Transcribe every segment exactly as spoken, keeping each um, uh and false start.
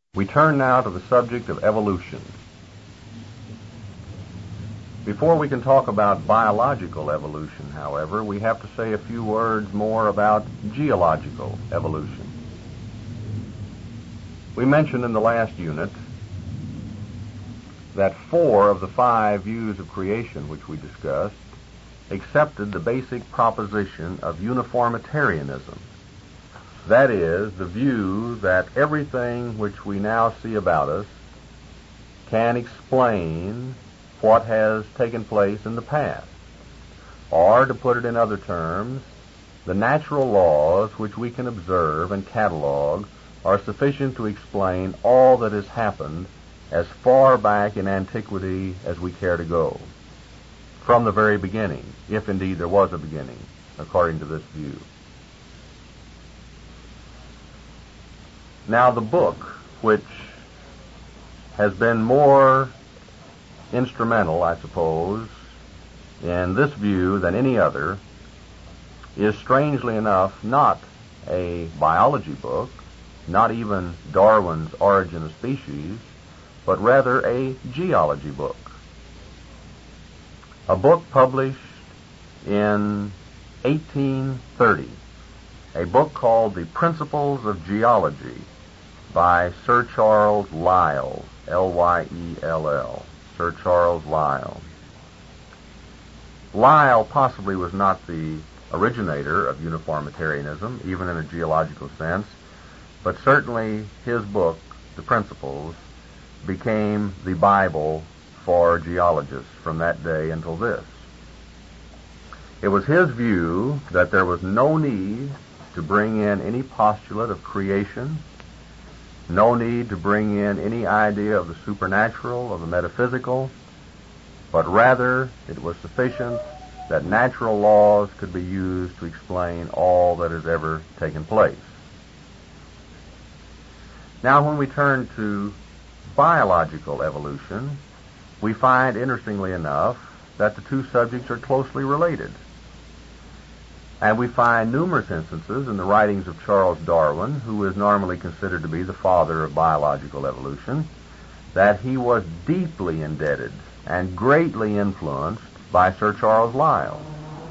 We turn now to the subject of evolution. Before we can talk about biological evolution, however, we have to say a few words more about geological evolution. We mentioned in the last unit that four of the five views of creation which we discussed accepted the basic proposition of uniformitarianism. That is, the view that everything which we now see about us can explain what has taken place in the past. Or, to put it in other terms, the natural laws which we can observe and catalog are sufficient to explain all that has happened as far back in antiquity as we care to go, from the very beginning, if indeed there was a beginning, according to this view. Now, the book which has been more instrumental, I suppose, in this view than any other is, strangely enough, not a biology book, not even Darwin's Origin of Species, but rather a geology book. A book published in eighteen thirty, a book called The Principles of Geology by Sir Charles Lyell, L Y E L L, Sir Charles Lyell. Lyell possibly was not the originator of uniformitarianism, even in a geological sense, but certainly his book, The Principles, became the Bible for geologists from that day until this. It was his view that there was no need to bring in any postulate of creation, no need to bring in any idea of the supernatural, of the metaphysical, but rather it was sufficient that natural laws could be used to explain all that has ever taken place. Now, when we turn to biological evolution, we find, interestingly enough, that the two subjects are closely related. And we find numerous instances in the writings of Charles Darwin, who is normally considered to be the father of biological evolution, that he was deeply indebted and greatly influenced by Sir Charles Lyell.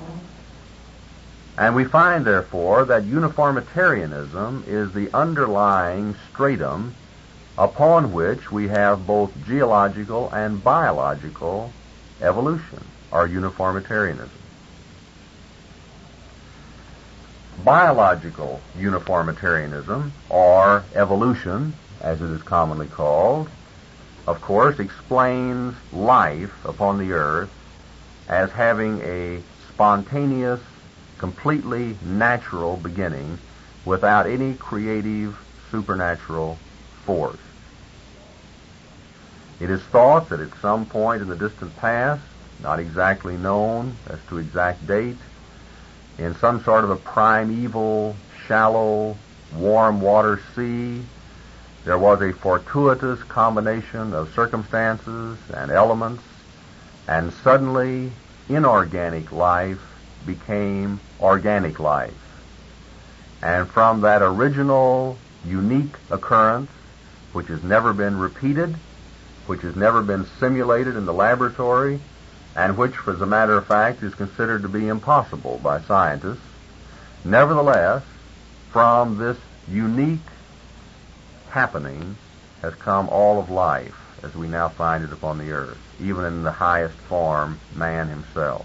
And we find, therefore, that uniformitarianism is the underlying stratum upon which we have both geological and biological evolution, or uniformitarianism. Biological uniformitarianism, or evolution, as it is commonly called, of course, explains life upon the earth as having a spontaneous, completely natural beginning without any creative supernatural force. It is thought that at some point in the distant past, not exactly known as to exact date, in some sort of a primeval, shallow, warm water sea, there was a fortuitous combination of circumstances and elements, and suddenly inorganic life became organic life. And from that original, unique occurrence, which has never been repeated, which has never been simulated in the laboratory, and which, as a matter of fact, is considered to be impossible by scientists, nevertheless, from this unique happening has come all of life as we now find it upon the earth, even in the highest form, man himself.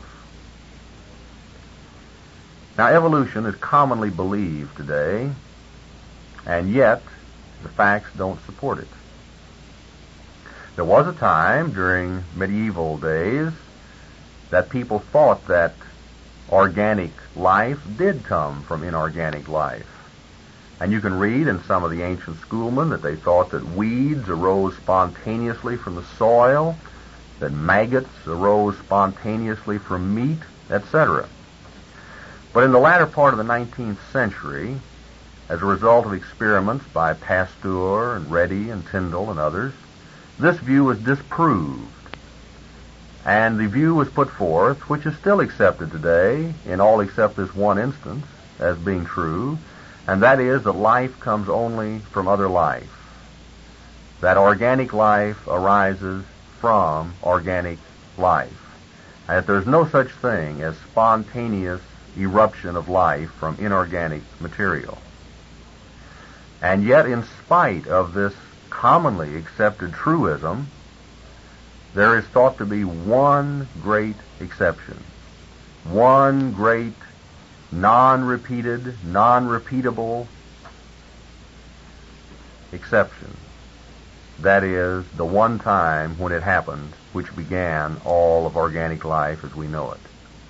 Now, evolution is commonly believed today, and yet the facts don't support it. There was a time during medieval days that people thought that organic life did come from inorganic life. And you can read in some of the ancient schoolmen that they thought that weeds arose spontaneously from the soil, that maggots arose spontaneously from meat, et cetera. But in the latter part of the nineteenth century, as a result of experiments by Pasteur and Redi and Tyndall and others, this view was disproved. And the view was put forth, which is still accepted today, in all except this one instance, as being true, and that is that life comes only from other life. that organic life arises from organic life, and that there's no such thing as spontaneous eruption of life from inorganic material. And yet, in spite of this commonly accepted truism, there is thought to be one great exception, one great non-repeated, non-repeatable exception. That is, the one time when it happened, which began all of organic life as we know it.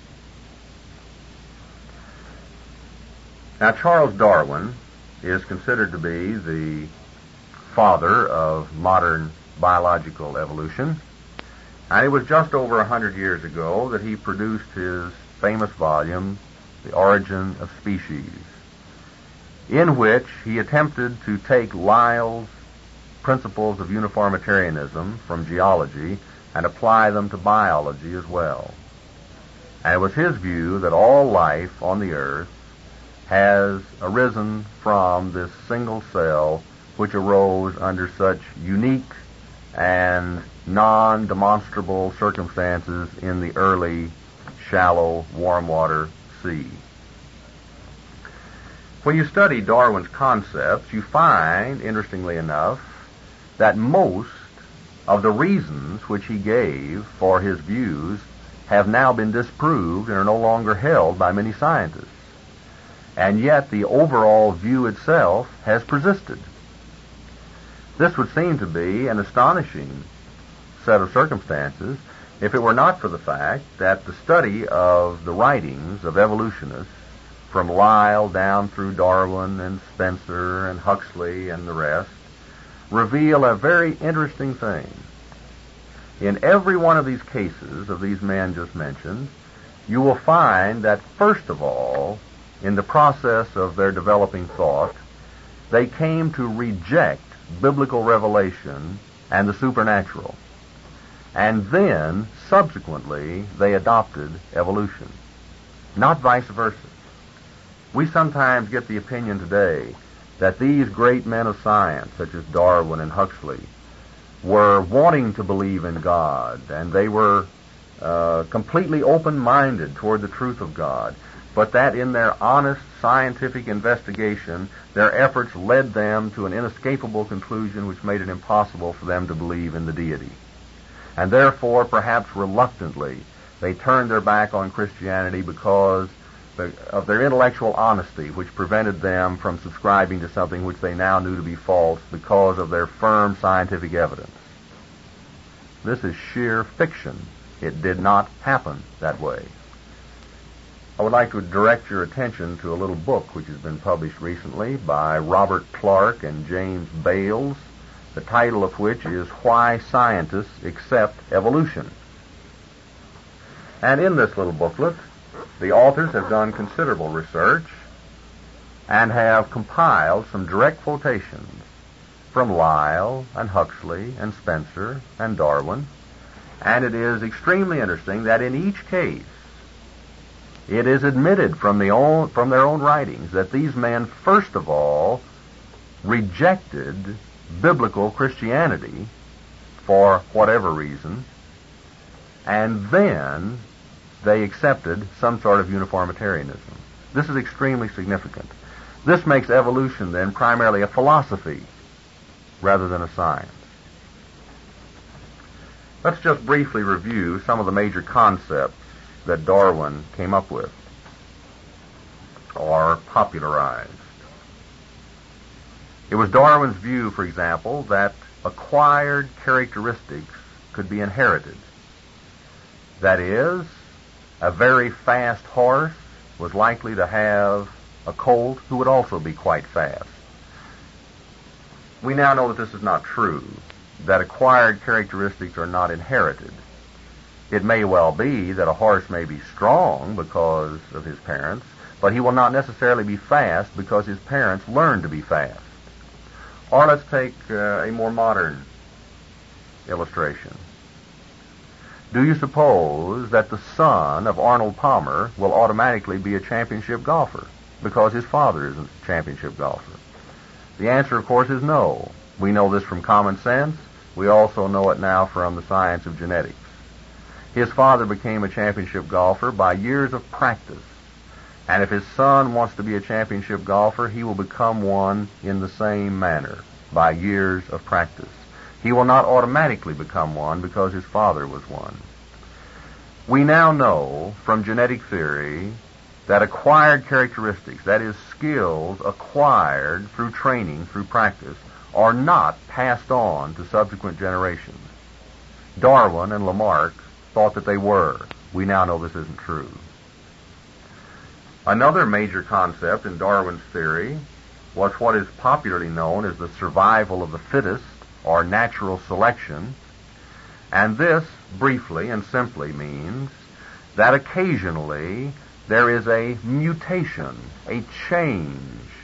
Now, Charles Darwin is considered to be the father of modern biological evolution, and it was just over a hundred years ago that he produced his famous volume, The Origin of Species, in which he attempted to take Lyell's principles of uniformitarianism from geology and apply them to biology as well. And it was his view that all life on the earth has arisen from this single cell which arose under such unique and non-demonstrable circumstances in the early, shallow, warm water sea. When you study Darwin's concepts, you find, interestingly enough, that most of the reasons which he gave for his views have now been disproved and are no longer held by many scientists. And yet the overall view itself has persisted. This would seem to be an astonishing set of circumstances if it were not for the fact that the study of the writings of evolutionists, from Lyell down through Darwin and Spencer and Huxley and the rest, reveal a very interesting thing. In every one of these cases of these men just mentioned, you will find that, first of all, in the process of their developing thought, they came to reject biblical revelation and the supernatural. And then, subsequently, they adopted evolution, not vice versa. We sometimes get the opinion today that these great men of science, such as Darwin and Huxley, were wanting to believe in God, and they were uh, completely open-minded toward the truth of God, but that in their honest scientific investigation, their efforts led them to an inescapable conclusion which made it impossible for them to believe in the deity. And therefore, perhaps reluctantly, they turned their back on Christianity because of their intellectual honesty, which prevented them from subscribing to something which they now knew to be false because of their firm scientific evidence. This is sheer fiction. It did not happen that way. I would like to direct your attention to a little book which has been published recently by Robert Clark and James Bales, the title of which is Why Scientists Accept Evolution. And in this little booklet, the authors have done considerable research and have compiled some direct quotations from Lyell and Huxley and Spencer and Darwin. And it is extremely interesting that in each case, it is admitted from, the own, from their own writings that these men, first of all, rejected biblical Christianity for whatever reason, and then they accepted some sort of uniformitarianism. This is extremely significant. This makes evolution, then, primarily a philosophy rather than a science. Let's just briefly review some of the major concepts that Darwin came up with or popularized. It was Darwin's view, for example, that acquired characteristics could be inherited. That is, a very fast horse was likely to have a colt who would also be quite fast. We now know that this is not true, that acquired characteristics are not inherited. It may well be that a horse may be strong because of his parents, but he will not necessarily be fast because his parents learned to be fast. Or let's take uh, a more modern illustration. Do you suppose that the son of Arnold Palmer will automatically be a championship golfer because his father is a championship golfer? The answer, of course, is no. We know this from common sense. We also know it now from the science of genetics. His father became a championship golfer by years of practice. And if his son wants to be a championship golfer, he will become one in the same manner, by years of practice. He will not automatically become one because his father was one. We now know from genetic theory that acquired characteristics, that is, skills acquired through training, through practice, are not passed on to subsequent generations. Darwin and Lamarck thought that they were. We now know this isn't true. Another major concept in Darwin's theory was what is popularly known as the survival of the fittest, or natural selection, and this, briefly and simply, means that occasionally there is a mutation, a change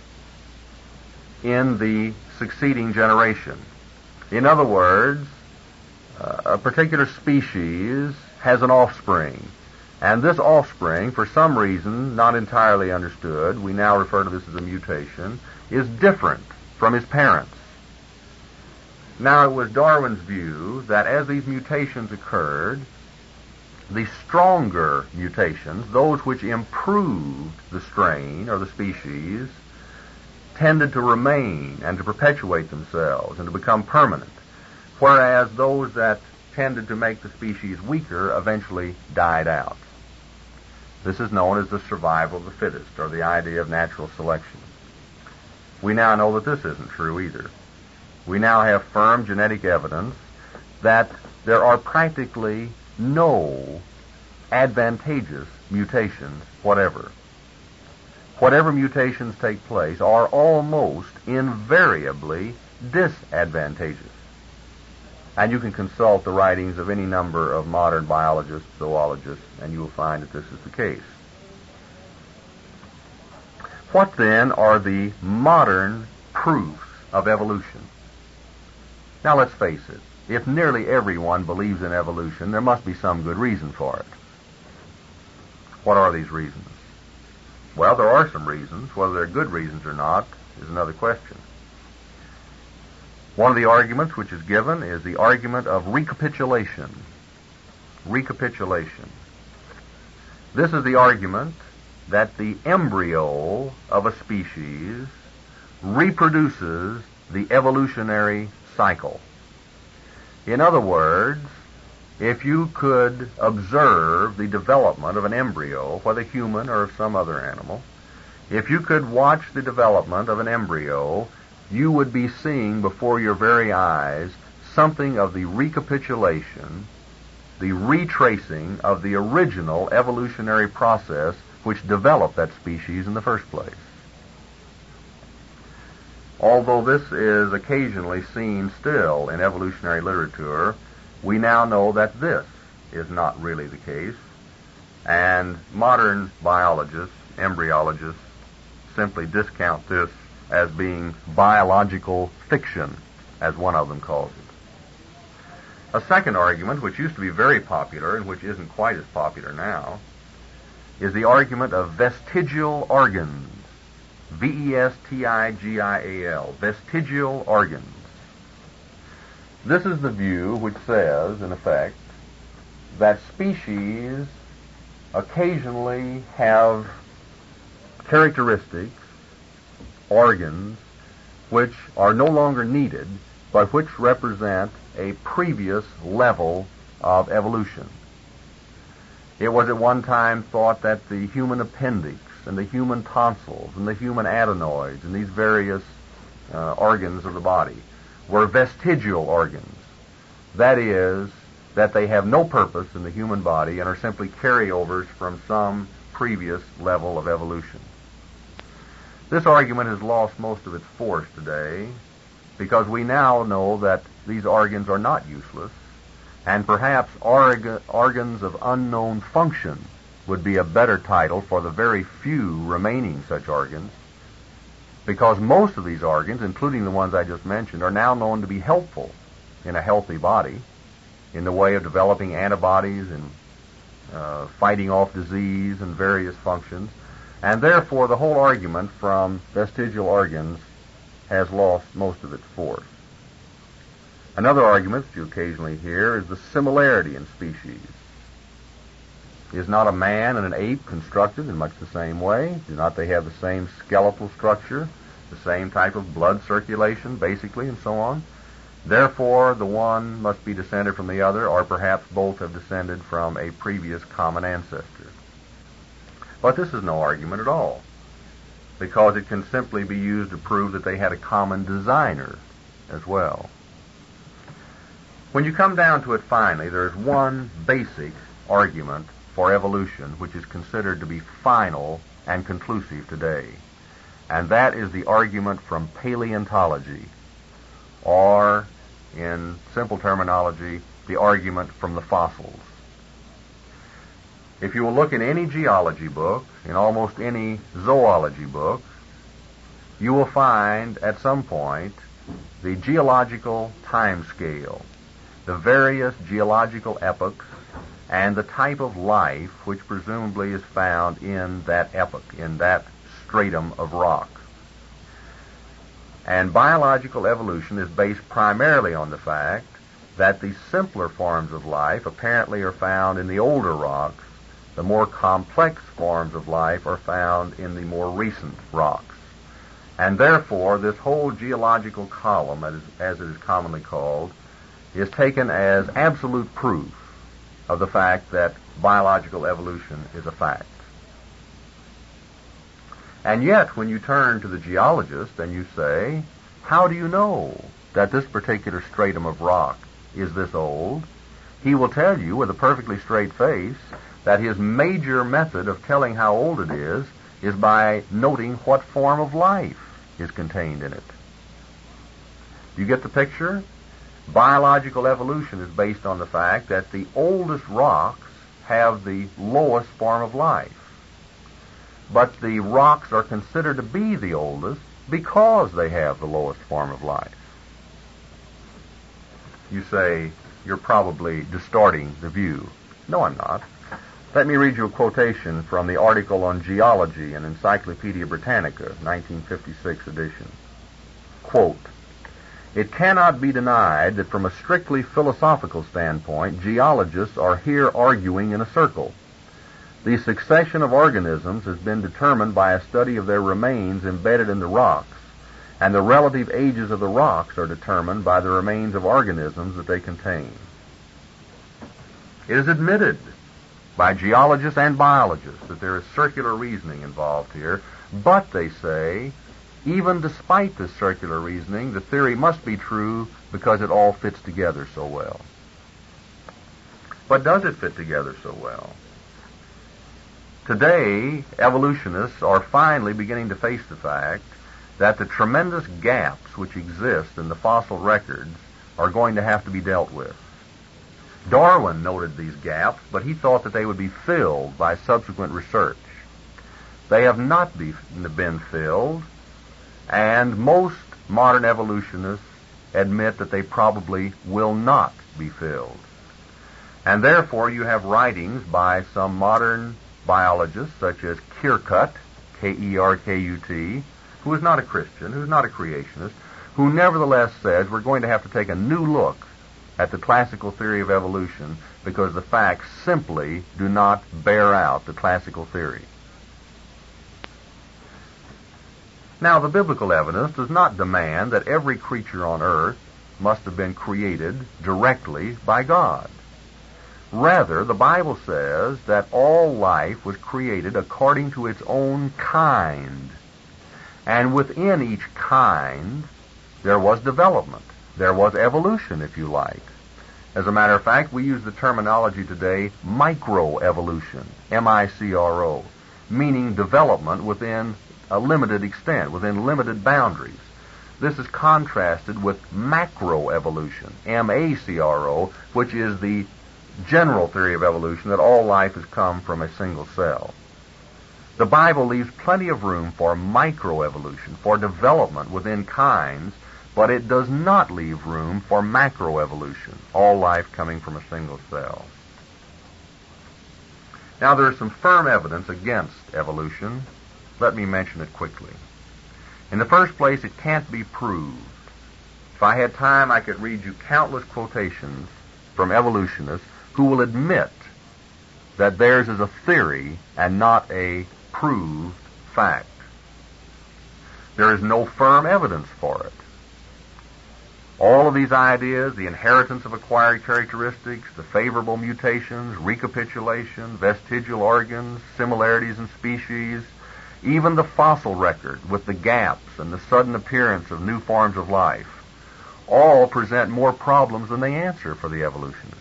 in the succeeding generation. In other words, uh, a particular species has an offspring, and this offspring, for some reason not entirely understood, we now refer to this as a mutation, is different from his parents. Now, it was Darwin's view that as these mutations occurred, the stronger mutations, those which improved the strain or the species, tended to remain and to perpetuate themselves and to become permanent, whereas those that tended to make the species weaker eventually died out. This is known as the survival of the fittest, or the idea of natural selection. We now know that this isn't true either. We now have firm genetic evidence that there are practically no advantageous mutations whatever. Whatever mutations take place are almost invariably disadvantageous. And you can consult the writings of any number of modern biologists, zoologists, and you will find that this is the case. What then are the modern proofs of evolution? Now let's face it, if nearly everyone believes in evolution, there must be some good reason for it. What are these reasons? Well, there are some reasons. Whether they're good reasons or not is another question. One of the arguments which is given is the argument of recapitulation. Recapitulation. This is the argument that the embryo of a species reproduces the evolutionary cycle. In other words, if you could observe the development of an embryo, whether human or of some other animal, if you could watch the development of an embryo, you would be seeing before your very eyes something of the recapitulation, the retracing of the original evolutionary process which developed that species in the first place. Although this is occasionally seen still in evolutionary literature, we now know that this is not really the case, and modern biologists, embryologists, simply discount this as being biological fiction, as one of them calls it. A second argument, which used to be very popular and which isn't quite as popular now, is the argument of vestigial organs. V E S T I G I A L, vestigial organs. This is the view which says, in effect, that species occasionally have characteristics, organs, which are no longer needed, but which represent a previous level of evolution. It was at one time thought that the human appendix and the human tonsils and the human adenoids and these various uh, organs of the body were vestigial organs. That is, that they have no purpose in the human body and are simply carryovers from some previous level of evolution. This argument has lost most of its force today because we now know that these organs are not useless, and perhaps orga- organs of unknown function would be a better title for the very few remaining such organs, because most of these organs, including the ones I just mentioned, are now known to be helpful in a healthy body in the way of developing antibodies and uh, fighting off disease and various functions, and therefore the whole argument from vestigial organs has lost most of its force. Another argument that you occasionally hear is the similarity in species. Is not a man and an ape constructed in much the same way? Do not they have the same skeletal structure, the same type of blood circulation, basically, and so on? Therefore, the one must be descended from the other, or perhaps both have descended from a previous common ancestor. But this is no argument at all, because it can simply be used to prove that they had a common designer as well. When you come down to it finally, there's one basic argument for evolution which is considered to be final and conclusive today, and that is the argument from paleontology, or, in simple terminology, the argument from the fossils. If you will look in any geology book, in almost any zoology book, you will find at some point the geological time scale, the various geological epochs, and the type of life which presumably is found in that epoch, in that stratum of rock. And biological evolution is based primarily on the fact that the simpler forms of life apparently are found in the older rocks. The more complex forms of life are found in the more recent rocks. And therefore, this whole geological column, as, as it is commonly called, is taken as absolute proof of the fact that biological evolution is a fact. And yet, when you turn to the geologist and you say, how do you know that this particular stratum of rock is this old? He will tell you with a perfectly straight face that his major method of telling how old it is is by noting what form of life is contained in it. You get the picture? Biological evolution is based on the fact that the oldest rocks have the lowest form of life. But the rocks are considered to be the oldest because they have the lowest form of life. You say, you're probably distorting the view. No, I'm not. Let me read you a quotation from the article on geology in Encyclopedia Britannica, nineteen fifty-six edition. Quote, "It cannot be denied that from a strictly philosophical standpoint, geologists are here arguing in a circle. The succession of organisms has been determined by a study of their remains embedded in the rocks, and the relative ages of the rocks are determined by the remains of organisms that they contain." It is admitted by geologists and biologists that there is circular reasoning involved here, but they say, even despite this circular reasoning, the theory must be true because it all fits together so well. But does it fit together so well? Today, evolutionists are finally beginning to face the fact that the tremendous gaps which exist in the fossil records are going to have to be dealt with. Darwin noted these gaps, but he thought that they would be filled by subsequent research. They have not be, been filled, and most modern evolutionists admit that they probably will not be filled. And therefore you have writings by some modern biologists such as Kerkut, K E R K U T, who is not a Christian, who is not a creationist, who nevertheless says we're going to have to take a new look at the classical theory of evolution because the facts simply do not bear out the classical theory. Now, the biblical evidence does not demand that every creature on earth must have been created directly by God. Rather, the Bible says that all life was created according to its own kind. And within each kind, there was development. There was evolution, if you like. As a matter of fact, we use the terminology today microevolution, M I C R O, meaning development within a limited extent, within limited boundaries. This is contrasted with macroevolution, M A C R O, which is the general theory of evolution that all life has come from a single cell. The Bible leaves plenty of room for microevolution, for development within kinds, but it does not leave room for macroevolution, all life coming from a single cell. Now, there is some firm evidence against evolution. Let me mention it quickly. In the first place, it can't be proved. If I had time, I could read you countless quotations from evolutionists who will admit that theirs is a theory and not a proved fact. There is no firm evidence for it. All of these ideas, the inheritance of acquired characteristics, the favorable mutations, recapitulation, vestigial organs, similarities in species, even the fossil record with the gaps and the sudden appearance of new forms of life, all present more problems than they answer for the evolutionists.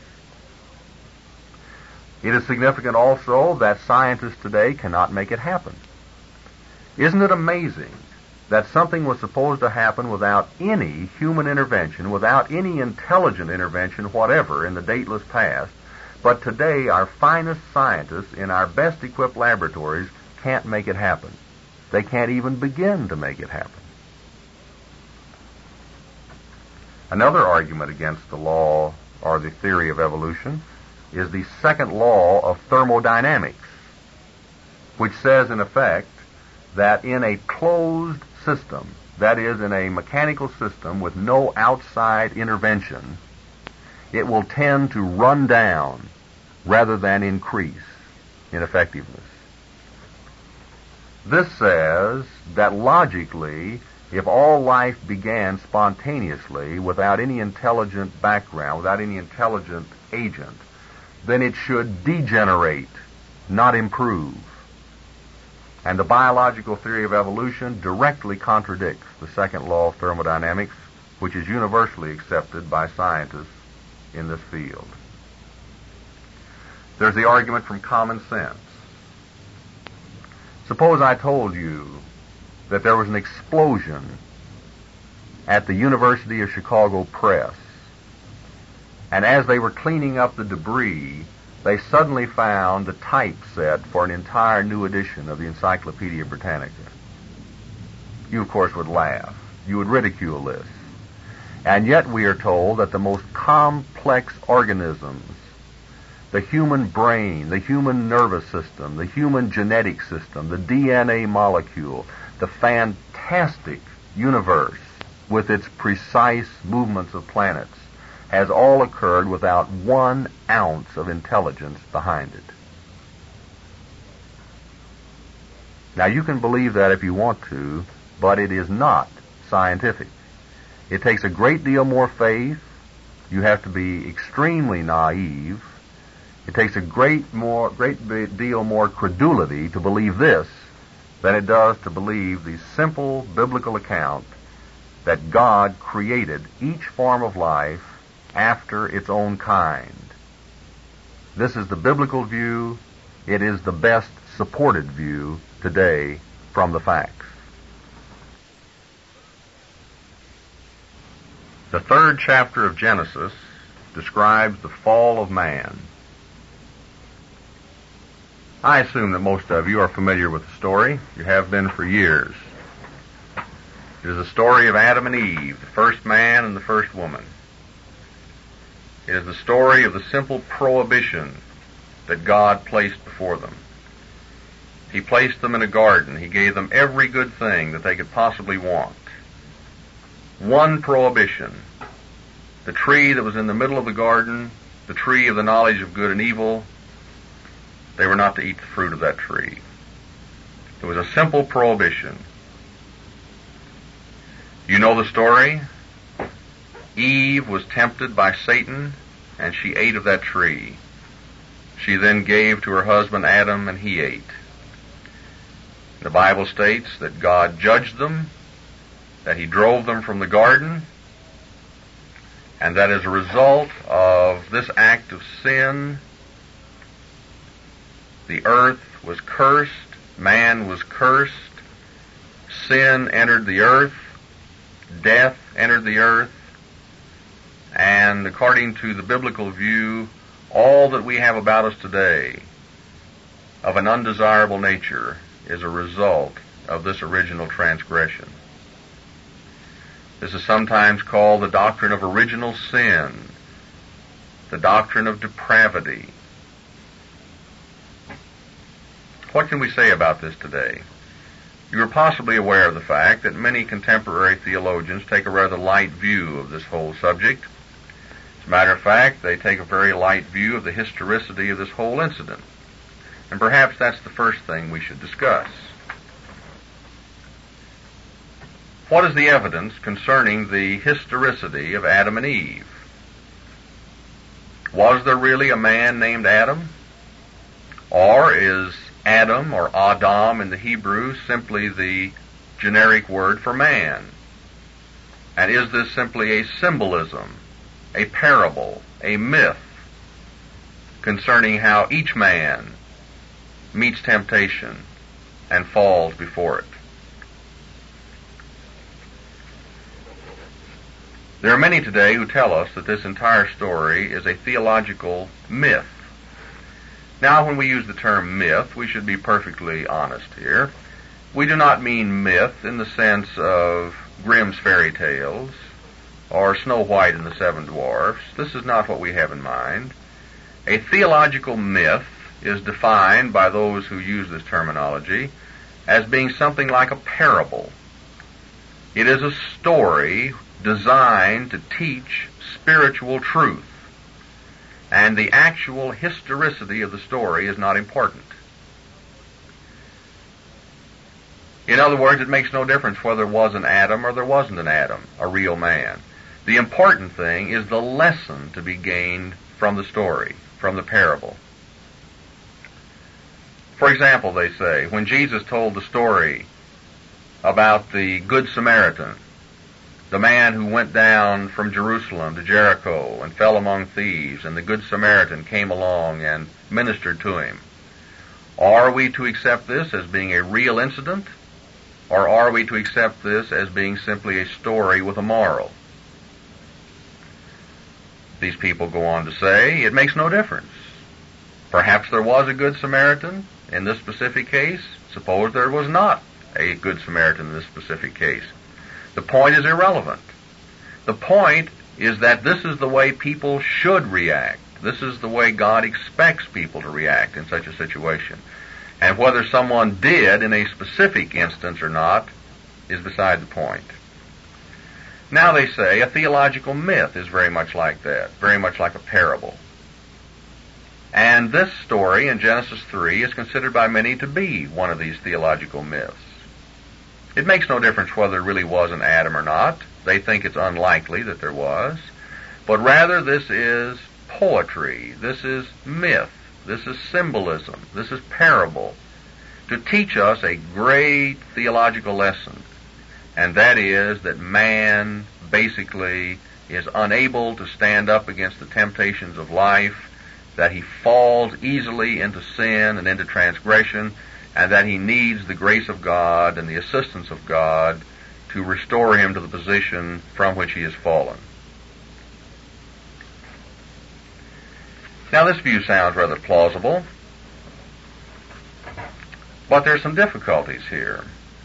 It is significant also that scientists today cannot make it happen. Isn't it amazing that something was supposed to happen without any human intervention, without any intelligent intervention whatever in the dateless past, but today our finest scientists in our best equipped laboratories can't make it happen. They can't even begin to make it happen. Another argument against the law or the theory of evolution is the second law of thermodynamics, which says in effect that in a closed system, that is, in a mechanical system with no outside intervention, it will tend to run down rather than increase in effectiveness. This says that logically, if all life began spontaneously without any intelligent background, without any intelligent agent, then it should degenerate, not improve. And the biological theory of evolution directly contradicts the second law of thermodynamics, which is universally accepted by scientists in this field. There's the argument from common sense. Suppose I told you that there was an explosion at the University of Chicago Press, and as they were cleaning up the debris, they suddenly found the typeset for an entire new edition of the Encyclopedia Britannica. You, of course, would laugh. You would ridicule this. And yet we are told that the most complex organisms, the human brain, the human nervous system, the human genetic system, the D N A molecule, the fantastic universe with its precise movements of planets, has all occurred without one ounce of intelligence behind it. Now, you can believe that if you want to, but it is not scientific. It takes a great deal more faith. You have to be extremely naive. It takes a great more, great deal more credulity to believe this than it does to believe the simple biblical account that God created each form of life after its own kind. This is the biblical view. It is the best supported view today from the facts. The third chapter of Genesis describes the fall of man. I assume that most of you are familiar with the story. You have been for years. It is the story of Adam and Eve, the first man and the first woman. It is the story of the simple prohibition that God placed before them. He placed them in a garden. He gave them every good thing that they could possibly want. One prohibition. The tree that was in the middle of the garden, the tree of the knowledge of good and evil, they were not to eat the fruit of that tree. It was a simple prohibition. You know the story. Eve was tempted by Satan, and she ate of that tree. She then gave to her husband Adam, and he ate. The Bible states that God judged them, that he drove them from the garden, and that as a result of this act of sin, the earth was cursed, man was cursed, sin entered the earth, death entered the earth, and according to the biblical view, all that we have about us today of an undesirable nature is a result of this original transgression. This is sometimes called the doctrine of original sin, the doctrine of depravity. What can we say about this today? You are possibly aware of the fact that many contemporary theologians take a rather light view of this whole subject. As a matter of fact, they take a very light view of the historicity of this whole incident. And perhaps that's the first thing we should discuss. What is the evidence concerning the historicity of Adam and Eve? Was there really a man named Adam? Or is Adam, or Adam in the Hebrew, simply the generic word for man? And is this simply a symbolism, a parable, a myth concerning how each man meets temptation and falls before it? There are many today who tell us that this entire story is a theological myth. Now, when we use the term myth, we should be perfectly honest here. We do not mean myth in the sense of Grimm's fairy tales or Snow White and the Seven Dwarfs. This is not what we have in mind. A theological myth is defined by those who use this terminology as being something like a parable. It is a story designed to teach spiritual truth, and the actual historicity of the story is not important. In other words, it makes no difference whether there was an Adam or there wasn't an Adam, a real man. The important thing is the lesson to be gained from the story, from the parable. For example, they say, when Jesus told the story about the Good Samaritan, the man who went down from Jerusalem to Jericho and fell among thieves, and the Good Samaritan came along and ministered to him, are we to accept this as being a real incident, or are we to accept this as being simply a story with a moral? These people go on to say, it makes no difference. Perhaps there was a Good Samaritan in this specific case. Suppose there was not a Good Samaritan in this specific case. The point is irrelevant. The point is that this is the way people should react. This is the way God expects people to react in such a situation. And whether someone did in a specific instance or not is beside the point. Now they say a theological myth is very much like that, very much like a parable. And this story in Genesis three is considered by many to be one of these theological myths. It makes no difference whether there really was an Adam or not. They think it's unlikely that there was. But rather this is poetry. This is myth. This is symbolism. This is parable to teach us a great theological lesson. And that is that man basically is unable to stand up against the temptations of life, that he falls easily into sin and into transgression, and that he needs the grace of God and the assistance of God to restore him to the position from which he has fallen. Now, this view sounds rather plausible, but there are some difficulties here.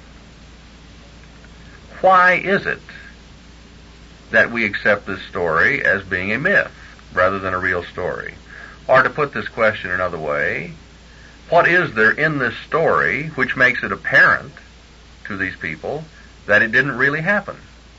Why is it that we accept this story as being a myth rather than a real story? Or to put this question another way, what is there in this story which makes it apparent to these people that it didn't really happen?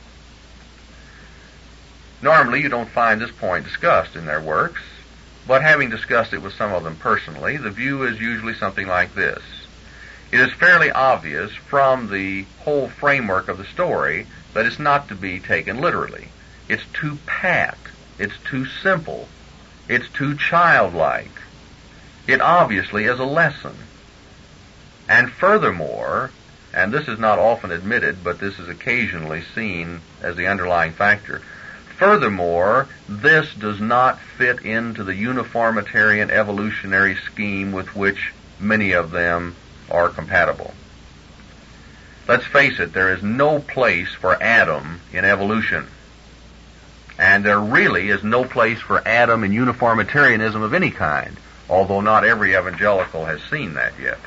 Normally, you don't find this point discussed in their works, but having discussed it with some of them personally, the view is usually something like this. It is fairly obvious from the whole framework of the story that it's not to be taken literally. It's too pat. It's too simple. It's too childlike. It obviously is a lesson. And furthermore, and this is not often admitted, but this is occasionally seen as the underlying factor, furthermore, this does not fit into the uniformitarian evolutionary scheme with which many of them are compatible. Let's face it, there is no place for Adam in evolution. And there really is no place for Adam in uniformitarianism of any kind, although not every evangelical has seen that yet.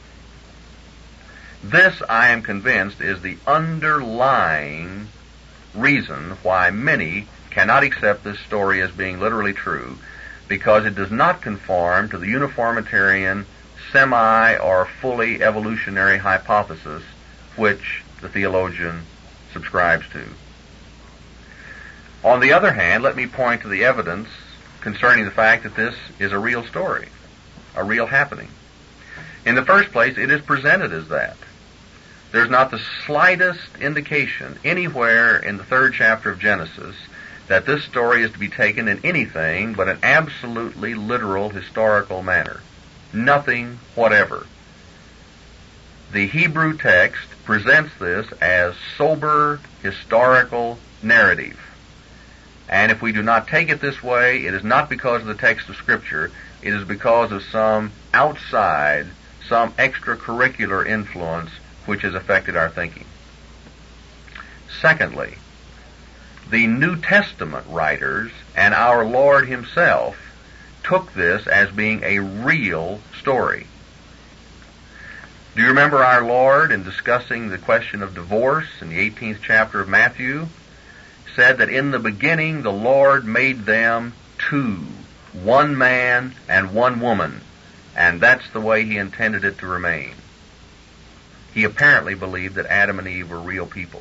This, I am convinced, is the underlying reason why many cannot accept this story as being literally true, because it does not conform to the uniformitarian, semi or fully evolutionary hypothesis which the theologian subscribes to. On the other hand, let me point to the evidence concerning the fact that this is a real story, a real happening. In the first place, it is presented as that. There's not the slightest indication anywhere in the third chapter of Genesis that this story is to be taken in anything but an absolutely literal historical manner. Nothing whatever. The Hebrew text presents this as sober historical narrative. And if we do not take it this way, it is not because of the text of Scripture, it is because of some outside, some extracurricular influence which has affected our thinking. Secondly, the New Testament writers and our Lord himself took this as being a real story. Do you remember our Lord, in discussing the question of divorce in the eighteenth chapter of Matthew, said that in the beginning the Lord made them two, one man and one woman, and that's the way he intended it to remain. He apparently believed that Adam and Eve were real people.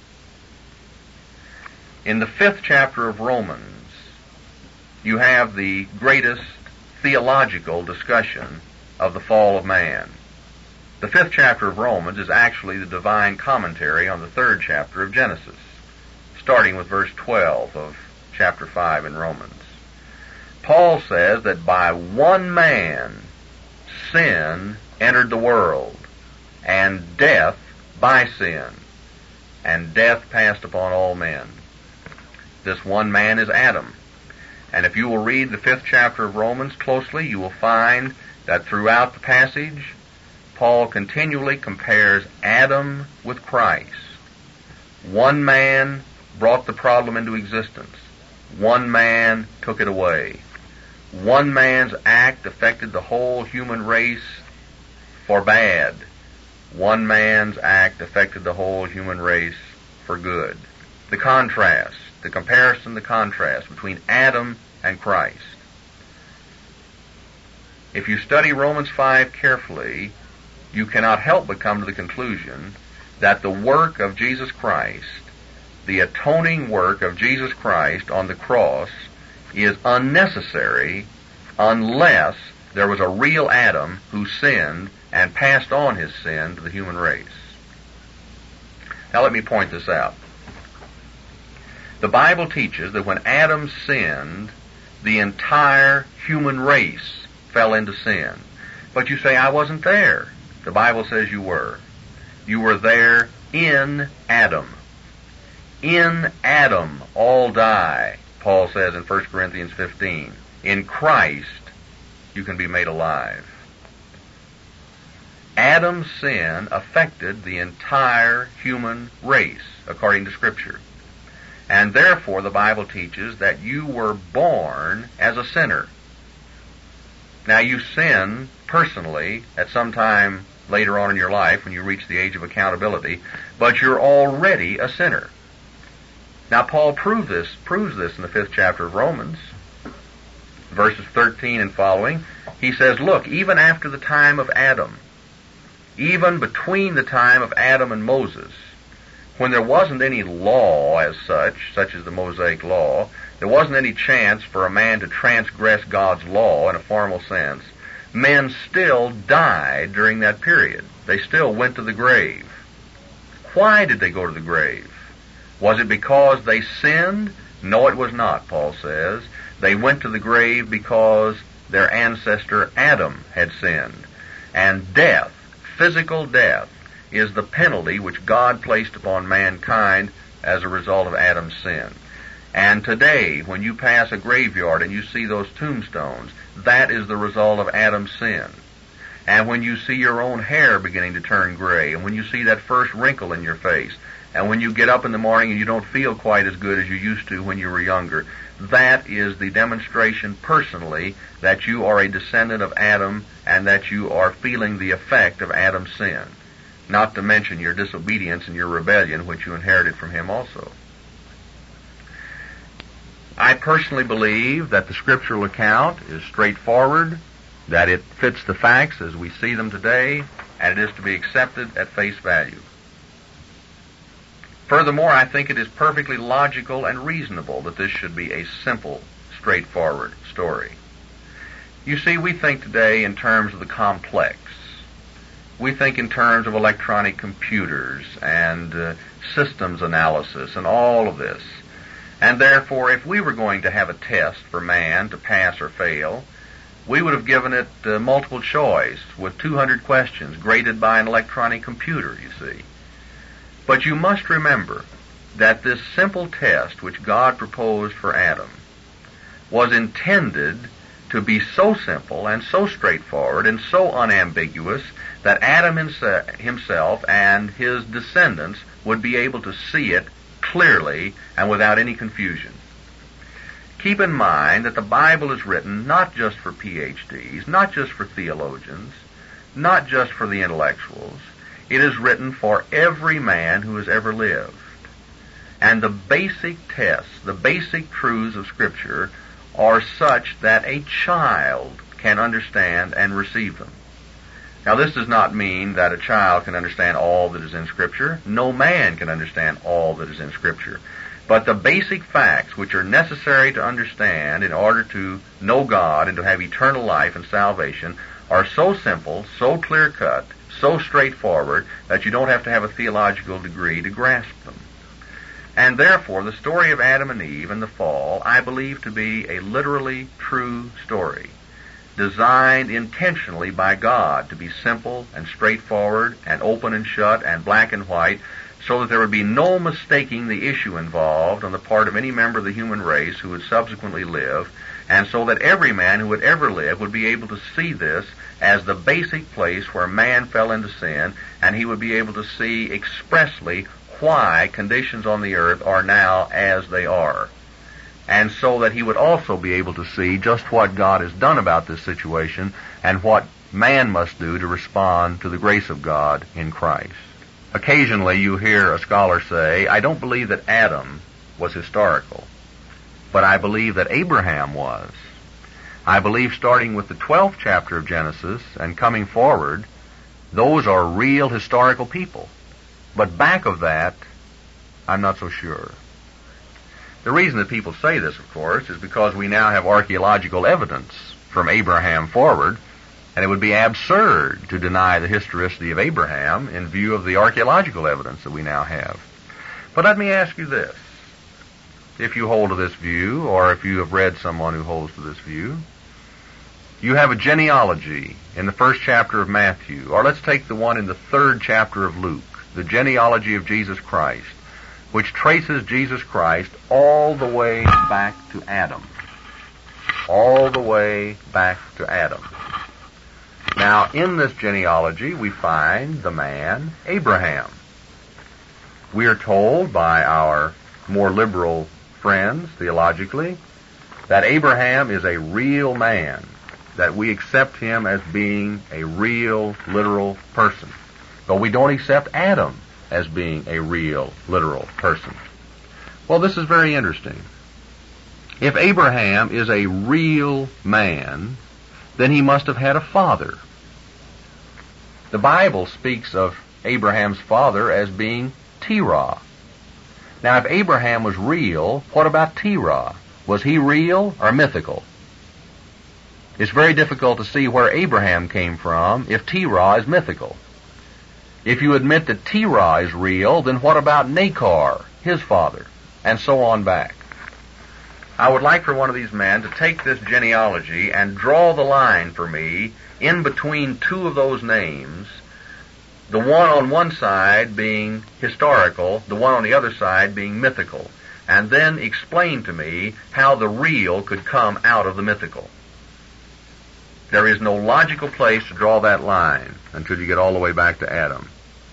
In the fifth chapter of Romans, you have the greatest theological discussion of the fall of man. The fifth chapter of Romans is actually the divine commentary on the third chapter of Genesis, starting with verse twelve of chapter five in Romans. Paul says that by one man sin entered the world, and death by sin, and death passed upon all men. This one man is Adam. And if you will read the fifth chapter of Romans closely, you will find that throughout the passage, Paul continually compares Adam with Christ. One man brought the problem into existence. One man took it away. One man's act affected the whole human race for bad. One man's act affected the whole human race for good. The contrast, the comparison, the contrast between Adam and Christ. If you study Romans five carefully, you cannot help but come to the conclusion that the work of Jesus Christ, the atoning work of Jesus Christ on the cross, is unnecessary unless there was a real Adam who sinned and passed on his sin to the human race. Now let me point this out. The Bible teaches that when Adam sinned, the entire human race fell into sin. But you say, I wasn't there. The Bible says you were. You were there in Adam. In Adam all die, Paul says in First Corinthians fifteen. In Christ you can be made alive. Adam's sin affected the entire human race, according to Scripture. And therefore the Bible teaches that you were born as a sinner. Now you sin personally at some time later on in your life when you reach the age of accountability, but you're already a sinner. Now Paul proved this, proves this in the fifth chapter of Romans, verses thirteen and following. He says, look, even after the time of Adam, even between the time of Adam and Moses, when there wasn't any law as such, such as the Mosaic law, there wasn't any chance for a man to transgress God's law in a formal sense, men still died during that period. They still went to the grave. Why did they go to the grave? Was it because they sinned? No, it was not, Paul says. They went to the grave because their ancestor Adam had sinned. And death, physical death, is the penalty which God placed upon mankind as a result of Adam's sin. And today, when you pass a graveyard and you see those tombstones, that is the result of Adam's sin. And when you see your own hair beginning to turn gray, and when you see that first wrinkle in your face, and when you get up in the morning and you don't feel quite as good as you used to when you were younger, that is the demonstration personally that you are a descendant of Adam and that you are feeling the effect of Adam's sin. Not to mention your disobedience and your rebellion, which you inherited from him also. I personally believe that the scriptural account is straightforward, that it fits the facts as we see them today, and it is to be accepted at face value. Furthermore, I think it is perfectly logical and reasonable that this should be a simple, straightforward story. You see, we think today in terms of the complex. We think in terms of electronic computers and uh, systems analysis and all of this. And therefore, if we were going to have a test for man to pass or fail, we would have given it uh, multiple choice with two hundred questions graded by an electronic computer, you see. But you must remember that this simple test which God proposed for Adam was intended to be so simple and so straightforward and so unambiguous that Adam himself and his descendants would be able to see it clearly and without any confusion. Keep in mind that the Bible is written not just for P H Ds, not just for theologians, not just for the intellectuals. It is written for every man who has ever lived. And the basic tests, the basic truths of Scripture are such that a child can understand and receive them. Now, this does not mean that a child can understand all that is in Scripture. No man can understand all that is in Scripture. But the basic facts which are necessary to understand in order to know God and to have eternal life and salvation are so simple, so clear-cut, so straightforward that you don't have to have a theological degree to grasp them. And therefore, the story of Adam and Eve and the fall, I believe to be a literally true story, designed intentionally by God to be simple and straightforward and open and shut and black and white, so that there would be no mistaking the issue involved on the part of any member of the human race who would subsequently live, and so that every man who would ever live would be able to see this as the basic place where man fell into sin, and he would be able to see expressly why conditions on the earth are now as they are. And so that he would also be able to see just what God has done about this situation and what man must do to respond to the grace of God in Christ. Occasionally you hear a scholar say, I don't believe that Adam was historical, but I believe that Abraham was. I believe starting with the twelfth chapter of Genesis and coming forward, those are real historical people. But back of that, I'm not so sure. The reason that people say this, of course, is because we now have archaeological evidence from Abraham forward, and it would be absurd to deny the historicity of Abraham in view of the archaeological evidence that we now have. But let me ask you this. If you hold to this view, or if you have read someone who holds to this view, you have a genealogy in the first chapter of Matthew, or let's take the one in the third chapter of Luke, the genealogy of Jesus Christ, which traces Jesus Christ all the way back to Adam. All the way back to Adam. Now, in this genealogy, we find the man Abraham. We are told by our more liberal friends, theologically, that Abraham is a real man, that we accept him as being a real, literal person. But we don't accept Adam as being a real, literal person. Well, this is very interesting. If Abraham is a real man, then he must have had a father. The Bible speaks of Abraham's father as being Terah. Now, if Abraham was real, what about Terah? Was he real or mythical? It's very difficult to see where Abraham came from if Terah is mythical. If you admit that Terah is real, then what about Nachor, his father, and so on back? I would like for one of these men to take this genealogy and draw the line for me in between two of those names, the one on one side being historical, the one on the other side being mythical, and then explain to me how the real could come out of the mythical. There is no logical place to draw that line until you get all the way back to Adam.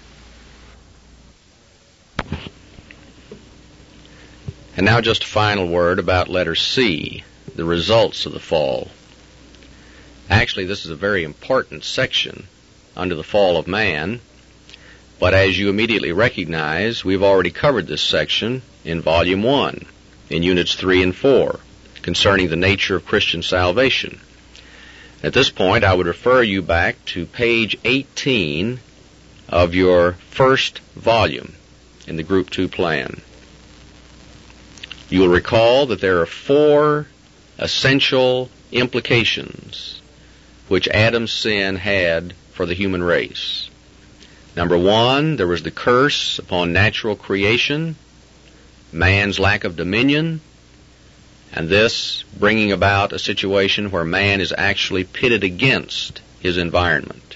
And now just a final word about letter C, the results of the fall. Actually, this is a very important section under the fall of man, but as you immediately recognize, we've already covered this section in Volume one, in Units three and four, concerning the nature of Christian salvation. At this point, I would refer you back to page eighteen of your first volume, in the Group two plan. You will recall that there are four essential implications which Adam's sin had for the human race. Number one, there was the curse upon natural creation, man's lack of dominion, and this bringing about a situation where man is actually pitted against his environment.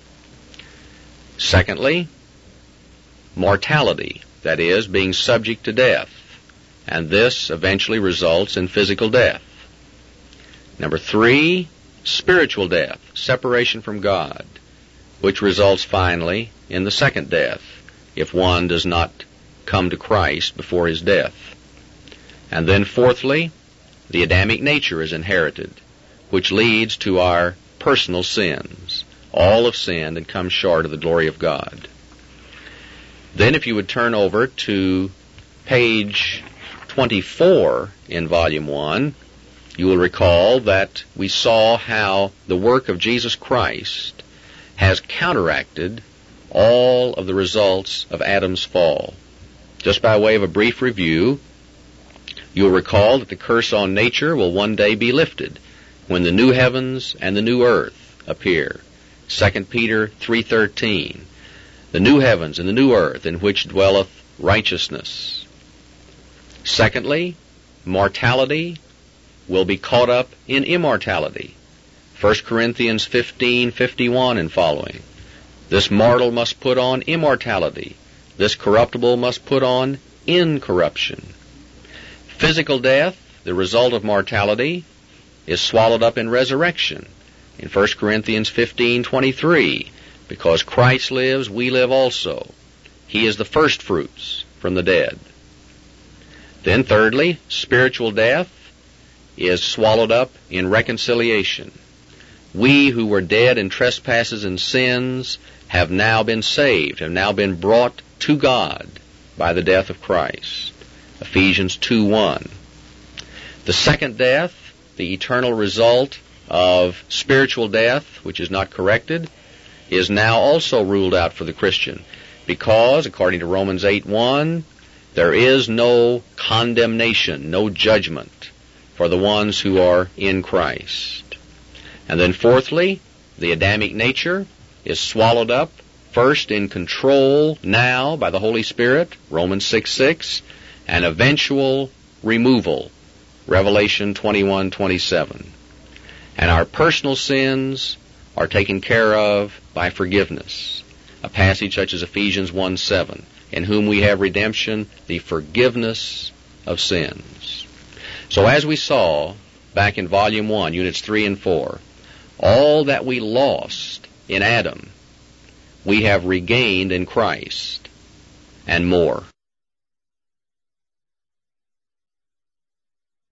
Secondly, mortality, that is, being subject to death, and this eventually results in physical death. Number three, spiritual death, separation from God, which results finally in the second death, if one does not come to Christ before his death. And then fourthly, the Adamic nature is inherited, which leads to our personal sins. All have sinned and come short of the glory of God. Then if you would turn over to page twenty-four in Volume one, you will recall that we saw how the work of Jesus Christ has counteracted all of the results of Adam's fall. Just by way of a brief review, you'll recall that the curse on nature will one day be lifted when the new heavens and the new earth appear. Second Peter three thirteen, the new heavens and the new earth in which dwelleth righteousness. Secondly, mortality will be caught up in immortality. First Corinthians fifteen fifty-one and following. This mortal must put on immortality. This corruptible must put on incorruption. Physical death, the result of mortality, is swallowed up in resurrection. In First Corinthians fifteen twenty-three, because Christ lives, we live also. He is the first fruits from the dead. Then thirdly, spiritual death is swallowed up in reconciliation. We who were dead in trespasses and sins have now been saved, have now been brought to God by the death of Christ. Ephesians two one. The second death, the eternal result of spiritual death, which is not corrected, is now also ruled out for the Christian, because, according to Romans eight one, there is no condemnation, no judgment for the ones who are in Christ. And then fourthly, the Adamic nature is swallowed up first in control now by the Holy Spirit, Romans six six, and eventual removal, Revelation twenty-one twenty-seven. And our personal sins are taken care of by forgiveness. A passage such as Ephesians one seven, in whom we have redemption, the forgiveness of sins. So as we saw back in Volume one, Units three and four, all that we lost in Adam, we have regained in Christ, and more.